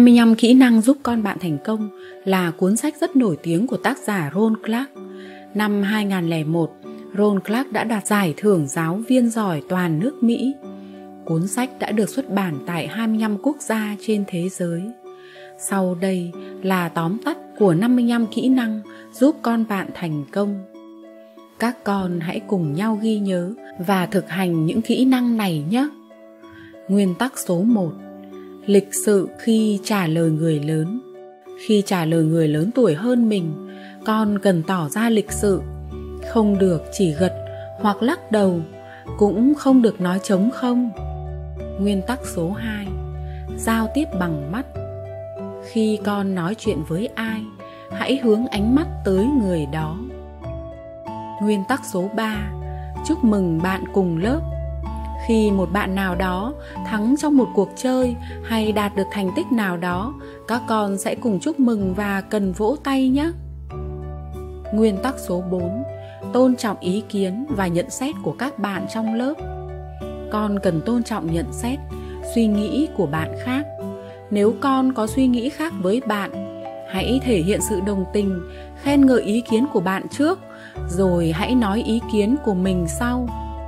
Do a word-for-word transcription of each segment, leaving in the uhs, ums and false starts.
hai mươi lăm kỹ năng giúp con bạn thành công là cuốn sách rất nổi tiếng của tác giả Ron Clark. Năm hai không không một, Ron Clark đã đoạt giải thưởng giáo viên giỏi toàn nước Mỹ. Cuốn sách đã được xuất bản tại hai mươi lăm quốc gia trên thế giới. Sau đây là tóm tắt của năm mươi lăm kỹ năng giúp con bạn thành công. Các con hãy cùng nhau ghi nhớ và thực hành những kỹ năng này nhé. Nguyên tắc số một. Lịch sự khi trả lời người lớn. Khi trả lời người lớn tuổi hơn mình, con cần tỏ ra lịch sự. Không được chỉ gật hoặc lắc đầu, cũng không được nói trống không. Nguyên tắc số hai. Giao tiếp bằng mắt. Khi con nói chuyện với ai, hãy hướng ánh mắt tới người đó. Nguyên tắc số ba. Chúc mừng bạn cùng lớp. Khi một bạn nào đó thắng trong một cuộc chơi hay đạt được thành tích nào đó, các con sẽ cùng chúc mừng và cần vỗ tay nhé. Nguyên tắc số bốn. Tôn trọng ý kiến và nhận xét của các bạn trong lớp. Con cần tôn trọng nhận xét, suy nghĩ của bạn khác. Nếu con có suy nghĩ khác với bạn, hãy thể hiện sự đồng tình, khen ngợi ý kiến của bạn trước, rồi hãy nói ý kiến của mình sau.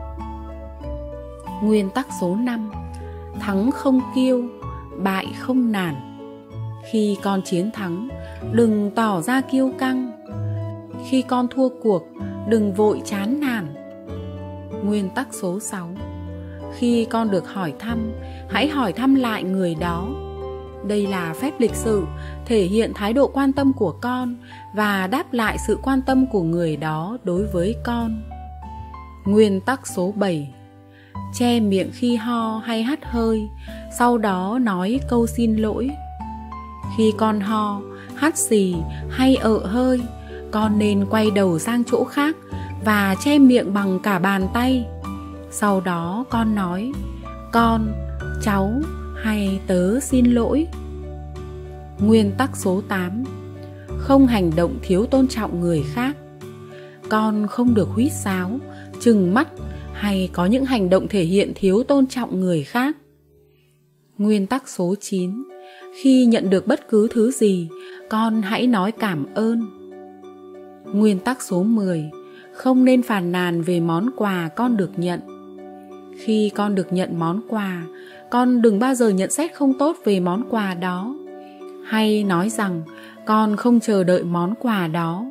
Nguyên tắc số năm. Thắng không kiêu, bại không nản. Khi con chiến thắng, đừng tỏ ra kiêu căng. Khi con thua cuộc, đừng vội chán nản. Nguyên tắc số sáu. Khi con được hỏi thăm, hãy hỏi thăm lại người đó. Đây là phép lịch sự, thể hiện thái độ quan tâm của con và đáp lại sự quan tâm của người đó đối với con. Nguyên tắc số bảy. Che miệng khi ho hay hắt hơi, sau đó nói câu xin lỗi. Khi con ho, hắt xì hay ợ hơi, con nên quay đầu sang chỗ khác và che miệng bằng cả bàn tay. Sau đó con nói: con, cháu hay tớ xin lỗi. Nguyên tắc số tám. Không hành động thiếu tôn trọng người khác. Con không được huýt sáo, trừng mắt hay có những hành động thể hiện thiếu tôn trọng người khác. Nguyên tắc số chín. Khi nhận được bất cứ thứ gì, con hãy nói cảm ơn. Nguyên tắc số mười. Không nên phàn nàn về món quà con được nhận. Khi con được nhận món quà, con đừng bao giờ nhận xét không tốt về món quà đó, hay nói rằng con không chờ đợi món quà đó.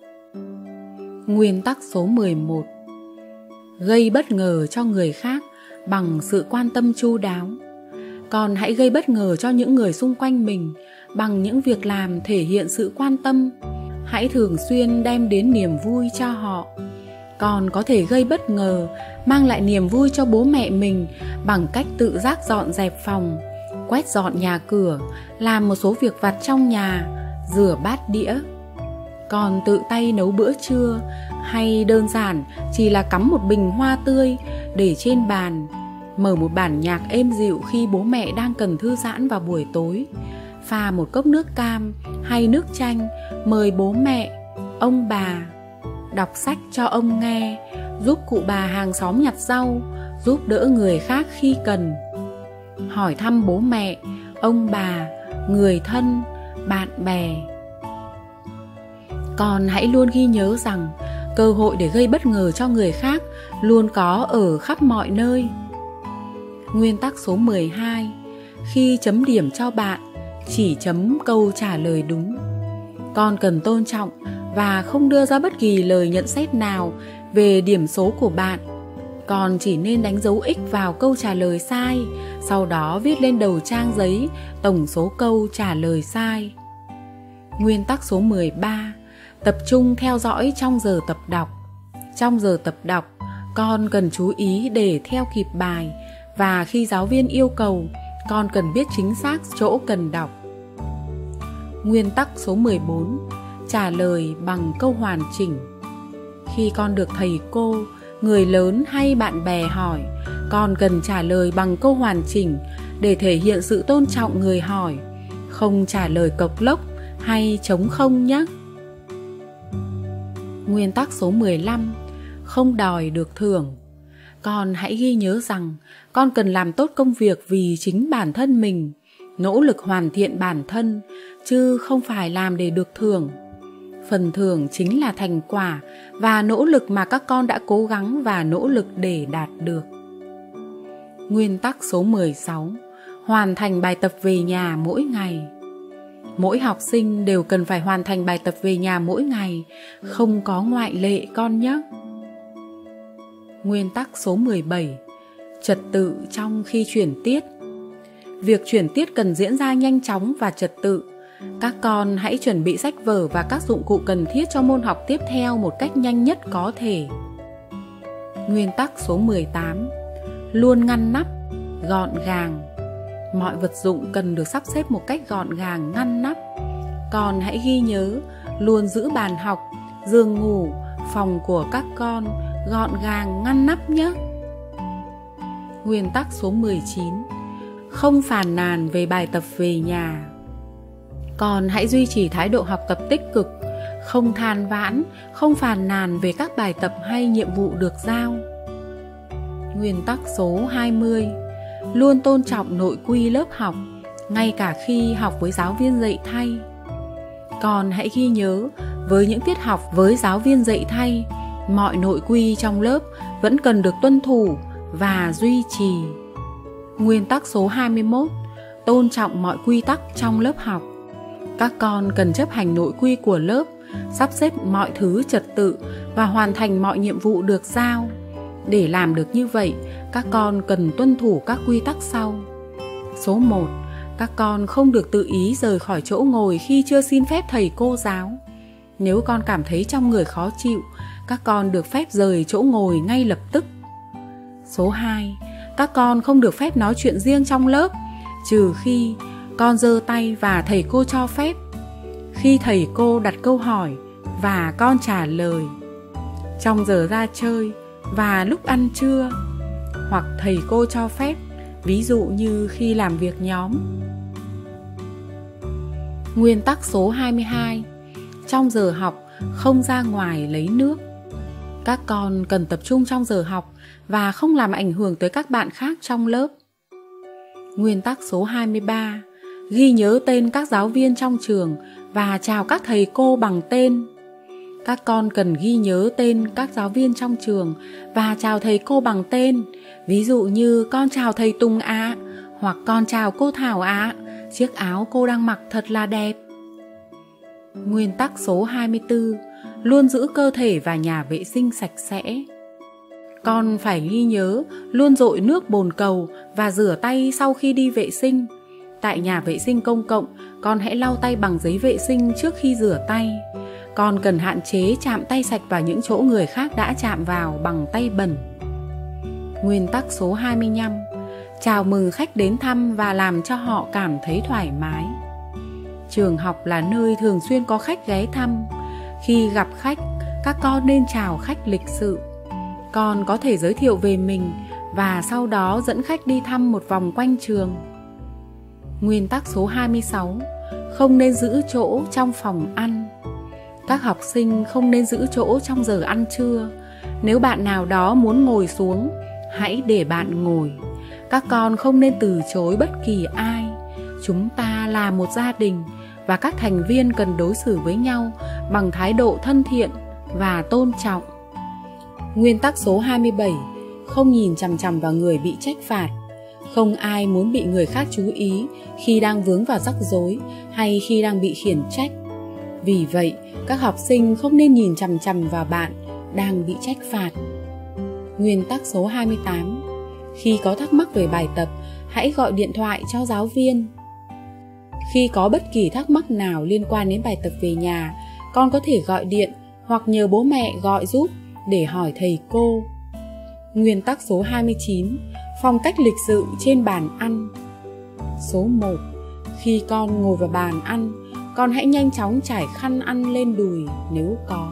Nguyên tắc số mười một. Gây bất ngờ cho người khác bằng sự quan tâm chu đáo. Con hãy gây bất ngờ cho những người xung quanh mình bằng những việc làm thể hiện sự quan tâm. Hãy thường xuyên đem đến niềm vui cho họ. Con có thể gây bất ngờ, mang lại niềm vui cho bố mẹ mình bằng cách tự giác dọn dẹp phòng, quét dọn nhà cửa, làm một số việc vặt trong nhà, rửa bát đĩa. Con tự tay nấu bữa trưa, hay đơn giản chỉ là cắm một bình hoa tươi để trên bàn, mở một bản nhạc êm dịu khi bố mẹ đang cần thư giãn vào buổi tối, pha một cốc nước cam hay nước chanh, mời bố mẹ, ông bà, đọc sách cho ông nghe, giúp cụ bà hàng xóm nhặt rau, giúp đỡ người khác khi cần, hỏi thăm bố mẹ, ông bà, người thân, bạn bè. Con hãy luôn ghi nhớ rằng cơ hội để gây bất ngờ cho người khác luôn có ở khắp mọi nơi. Nguyên tắc số mười hai. Khi chấm điểm cho bạn, chỉ chấm câu trả lời đúng. Con cần tôn trọng và không đưa ra bất kỳ lời nhận xét nào về điểm số của bạn. Con chỉ nên đánh dấu X vào câu trả lời sai, sau đó viết lên đầu trang giấy tổng số câu trả lời sai. Nguyên tắc số mười ba. Tập trung theo dõi trong giờ tập đọc. Trong giờ tập đọc, con cần chú ý để theo kịp bài, và khi giáo viên yêu cầu, con cần biết chính xác chỗ cần đọc. Nguyên tắc số mười bốn. Trả lời bằng câu hoàn chỉnh. Khi con được thầy cô, người lớn hay bạn bè hỏi, con cần trả lời bằng câu hoàn chỉnh để thể hiện sự tôn trọng người hỏi, không trả lời cộc lốc hay trống không nhé. Nguyên tắc số mười lăm. Không đòi được thưởng. Con hãy ghi nhớ rằng con cần làm tốt công việc vì chính bản thân mình. nỗ lực hoàn thiện bản thân, chứ không phải làm để được thưởng. Phần thưởng chính là thành quả và nỗ lực mà các con đã cố gắng và nỗ lực để đạt được. Nguyên tắc số mười sáu. Hoàn thành bài tập về nhà mỗi ngày. Mỗi học sinh đều cần phải hoàn thành bài tập về nhà mỗi ngày, không có ngoại lệ con nhé. Nguyên tắc số mười bảy. Trật tự trong khi chuyển tiết. Việc chuyển tiết cần diễn ra nhanh chóng và trật tự. Các con hãy chuẩn bị sách vở và các dụng cụ cần thiết cho môn học tiếp theo một cách nhanh nhất có thể. Nguyên tắc số mười tám. Luôn ngăn nắp, gọn gàng. Mọi vật dụng cần được sắp xếp một cách gọn gàng, ngăn nắp. Con hãy ghi nhớ luôn giữ bàn học, giường ngủ, phòng của các con gọn gàng, ngăn nắp nhé. Nguyên tắc số mười chín. Không phàn nàn về bài tập về nhà. Con hãy duy trì thái độ học tập tích cực, không than vãn, không phàn nàn về các bài tập hay nhiệm vụ được giao. Nguyên tắc số hai mươi. Luôn tôn trọng nội quy lớp học, ngay cả khi học với giáo viên dạy thay. Con hãy ghi nhớ, với những tiết học với giáo viên dạy thay, mọi nội quy trong lớp vẫn cần được tuân thủ và duy trì. Nguyên tắc số hai mươi mốt. Tôn trọng mọi quy tắc trong lớp học. Các con cần chấp hành nội quy của lớp, sắp xếp mọi thứ trật tự và hoàn thành mọi nhiệm vụ được giao. Để làm được như vậy, các con cần tuân thủ các quy tắc sau. Số một. Các con không được tự ý rời khỏi chỗ ngồi khi chưa xin phép thầy cô giáo. Nếu con cảm thấy trong người khó chịu, các con được phép rời chỗ ngồi ngay lập tức. Số hai. Các con không được phép nói chuyện riêng trong lớp, trừ khi con giơ tay và thầy cô cho phép. Khi thầy cô đặt câu hỏi và con trả lời. Trong giờ ra chơi và lúc ăn trưa, hoặc thầy cô cho phép, ví dụ như khi làm việc nhóm. Nguyên tắc số hai mươi hai. Trong giờ học, không ra ngoài lấy nước. Các con cần tập trung trong giờ học và không làm ảnh hưởng tới các bạn khác trong lớp. Nguyên tắc số hai mươi ba. Ghi nhớ tên các giáo viên trong trường và chào các thầy cô bằng tên. Các con cần ghi nhớ tên các giáo viên trong trường và chào thầy cô bằng tên. Ví dụ như con chào thầy Tùng ạ, hoặc con chào cô Thảo ạ, chiếc áo cô đang mặc thật là đẹp. Nguyên tắc số hai mươi tư. Luôn giữ cơ thể và nhà vệ sinh sạch sẽ. Con phải ghi nhớ luôn dội nước bồn cầu và rửa tay sau khi đi vệ sinh. Tại nhà vệ sinh công cộng, con hãy lau tay bằng giấy vệ sinh trước khi rửa tay. Con cần hạn chế chạm tay sạch vào những chỗ người khác đã chạm vào bằng tay bẩn. Nguyên tắc số hai mươi lăm. Chào mừng khách đến thăm và làm cho họ cảm thấy thoải mái. Trường học là nơi thường xuyên có khách ghé thăm. Khi gặp khách, các con nên chào khách lịch sự. Con có thể giới thiệu về mình và sau đó dẫn khách đi thăm một vòng quanh trường. Nguyên tắc số hai mươi sáu. Không nên giữ chỗ trong phòng ăn. Các học sinh không nên giữ chỗ trong giờ ăn trưa. Nếu bạn nào đó muốn ngồi xuống, hãy để bạn ngồi. Các con không nên từ chối bất kỳ ai. Chúng ta là một gia đình và các thành viên cần đối xử với nhau bằng thái độ thân thiện và tôn trọng. Nguyên tắc số hai mươi bảy. Không nhìn chằm chằm vào người bị trách phạt. Không ai muốn bị người khác chú ý khi đang vướng vào rắc rối hay khi đang bị khiển trách. Vì vậy, các học sinh không nên nhìn chằm chằm vào bạn đang bị trách phạt. Nguyên tắc số hai mươi tám. Khi có thắc mắc về bài tập, hãy gọi điện thoại cho giáo viên. Khi có bất kỳ thắc mắc nào liên quan đến bài tập về nhà, con có thể gọi điện hoặc nhờ bố mẹ gọi giúp để hỏi thầy cô. Nguyên tắc số hai mươi chín. Phong cách lịch sự trên bàn ăn. Số một. Khi con ngồi vào bàn ăn, con hãy nhanh chóng trải khăn ăn lên đùi nếu có.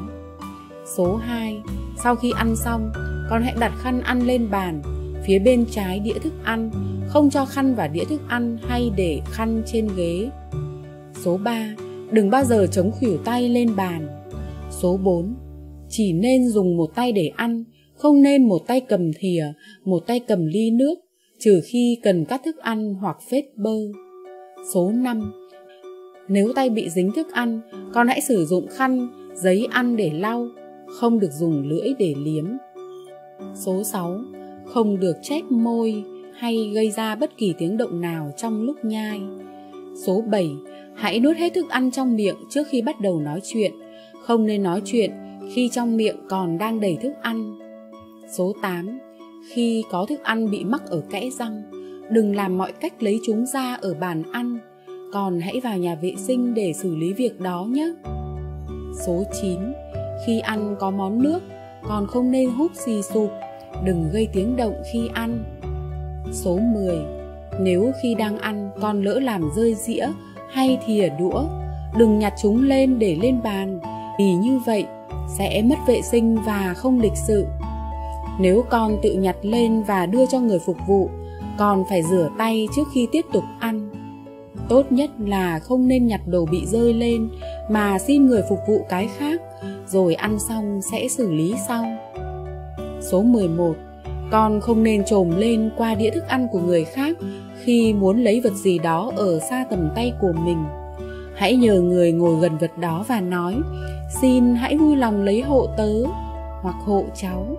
Số hai. Sau khi ăn xong, con hãy đặt khăn ăn lên bàn, phía bên trái đĩa thức ăn, không cho khăn vào đĩa thức ăn hay để khăn trên ghế. Số ba. Đừng bao giờ chống khuỷu tay lên bàn. Số bốn. Chỉ nên dùng một tay để ăn, không nên một tay cầm thìa, một tay cầm ly nước, trừ khi cần cắt thức ăn hoặc phết bơ. Số năm. Nếu tay bị dính thức ăn, con hãy sử dụng khăn, giấy ăn để lau, không được dùng lưỡi để liếm. Số sáu. Không được chép môi hay gây ra bất kỳ tiếng động nào trong lúc nhai. Số bảy. Hãy nuốt hết thức ăn trong miệng trước khi bắt đầu nói chuyện. Không nên nói chuyện khi trong miệng còn đang đầy thức ăn. Số tám. Khi có thức ăn bị mắc ở kẽ răng, đừng làm mọi cách lấy chúng ra ở bàn ăn, còn hãy vào nhà vệ sinh để xử lý việc đó nhé. Số chín. Khi ăn có món nước, con không nên húp xì sụp, đừng gây tiếng động khi ăn. Số mười. Nếu khi đang ăn con lỡ làm rơi dĩa hay thìa đũa, đừng nhặt chúng lên để lên bàn, vì như vậy sẽ mất vệ sinh và không lịch sự. Nếu con tự nhặt lên và đưa cho người phục vụ, con phải rửa tay trước khi tiếp tục ăn. Tốt nhất là không nên nhặt đồ bị rơi lên mà xin người phục vụ cái khác, rồi ăn xong sẽ xử lý sau. Số mười một. Con không nên chồm lên qua đĩa thức ăn của người khác khi muốn lấy vật gì đó ở xa tầm tay của mình. Hãy nhờ người ngồi gần vật đó và nói: "Xin hãy vui lòng lấy hộ tớ" hoặc "hộ cháu".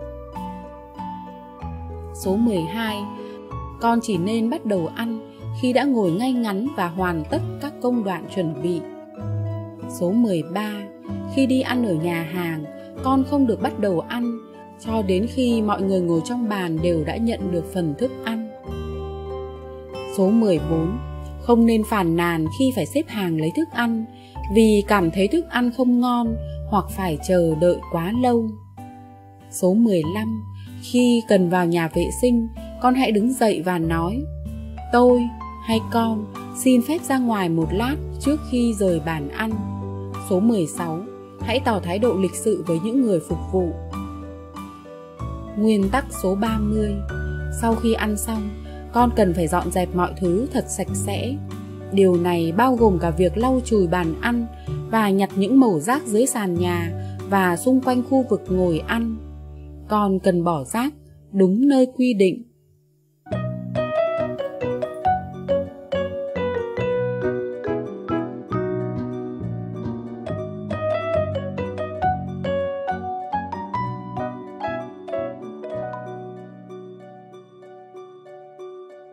Số mười hai. Con chỉ nên bắt đầu ăn khi đã ngồi ngay ngắn và hoàn tất các công đoạn chuẩn bị. Số mười ba. Khi đi ăn ở nhà hàng, con không được bắt đầu ăn cho đến khi mọi người ngồi trong bàn đều đã nhận được phần thức ăn. Số mười bốn. Không nên phàn nàn khi phải xếp hàng lấy thức ăn, vì cảm thấy thức ăn không ngon hoặc phải chờ đợi quá lâu. Số mười lăm. Khi cần vào nhà vệ sinh, con hãy đứng dậy và nói: "Tôi" hay "Con xin phép ra ngoài một lát trước khi rời bàn ăn". Số mười sáu. Hãy tỏ thái độ lịch sự với những người phục vụ. Nguyên tắc số ba mươi. Sau khi ăn xong, con cần phải dọn dẹp mọi thứ thật sạch sẽ. Điều này bao gồm cả việc lau chùi bàn ăn và nhặt những mẩu rác dưới sàn nhà và xung quanh khu vực ngồi ăn. Con cần bỏ rác đúng nơi quy định.